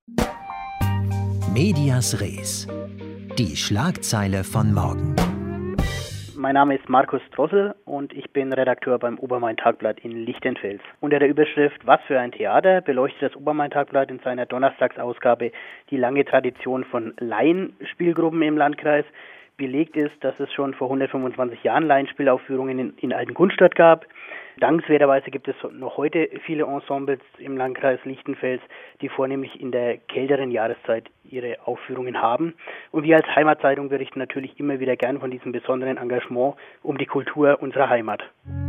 Medias Res. Die Schlagzeile von morgen. Mein Name ist Markus Drossel und ich bin Redakteur beim Obermain-Tagblatt in Lichtenfels. Unter der Überschrift "Was für ein Theater" beleuchtet das Obermain-Tagblatt in seiner Donnerstagsausgabe die lange Tradition von Laienspielgruppen im Landkreis. Belegt ist, dass es schon vor 125 Jahren Laienspielaufführungen in Altengunstadt gab. Dankenswerterweise gibt es noch heute viele Ensembles im Landkreis Lichtenfels, die vornehmlich in der kälteren Jahreszeit ihre Aufführungen haben. Und wir als Heimatzeitung berichten natürlich immer wieder gern von diesem besonderen Engagement um die Kultur unserer Heimat.